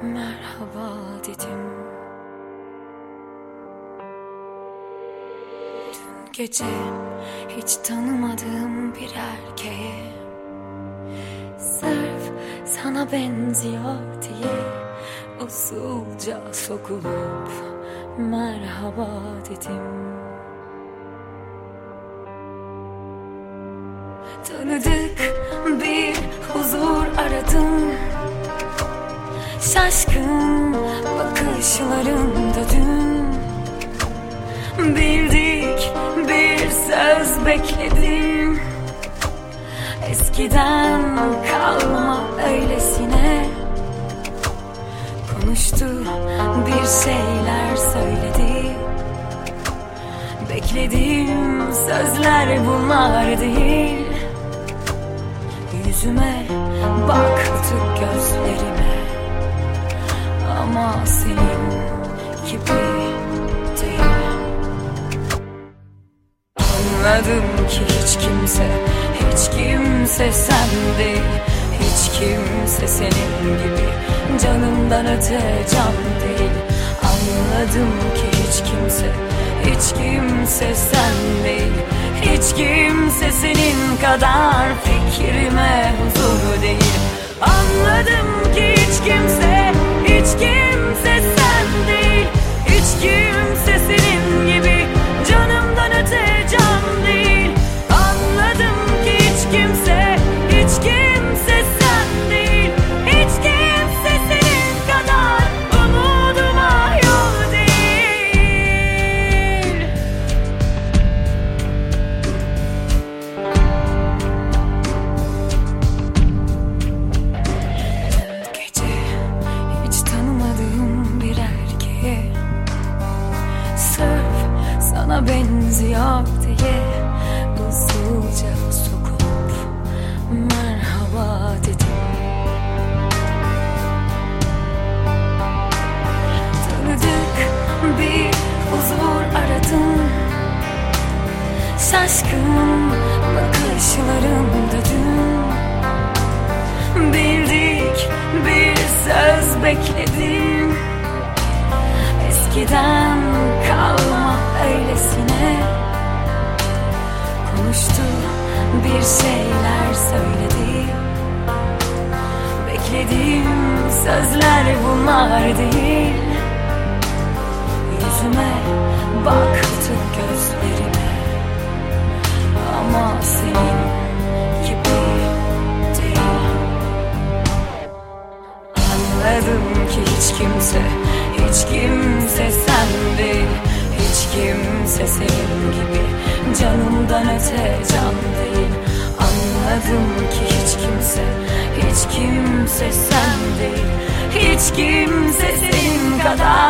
merhaba dedim. Dün gece hiç tanımadığım bir erkeğe, sırf sana benziyor diye usulca sokulup merhaba dedim. Tanıdık bir huzur aradım, şaşkın bakışlarında dün. Bildik bir söz bekledim, eskiden kalma öylesine. Konuştu, bir şeyler söyledi. Beklediğim sözler bunlar değil. Yüzüme baktı, gözlerime, ama senin gibi değil. Anladım ki hiç kimse sen değil. Hiç kimse senin gibi canımdan öte can değil. Anladım ki hiç kimse sen değil. Hiç kimse senin kadar fikrime huzur değil. Anladım ki hiç kimse sen değil. Hiç kimse senin gibi canımdan öte can değil. Anladım ki hiç kimse sen değil. Hiç kimse senin kadar umuduma yol değil. Gece hiç tanımadığım bir erkeğe, sırf sana benziyor diye usulca sokup merhaba dedim. Tanıdık bir huzur aradım, şaşkın bakışlarımda dün. Bildik bir söz bekledim, eskiden kalma öylesine. Konuştu, bir şeyler söyledi. Beklediğim sözler bunlar değil. Yüzüme baktı, gözlerime, ama senin gibi değil. Anladım ki hiç kimse sen değil. Hiç kimse senin gibi canımdan öte can değil. Anladım ki hiç kimse sen değil. Hiç kimse senin kadar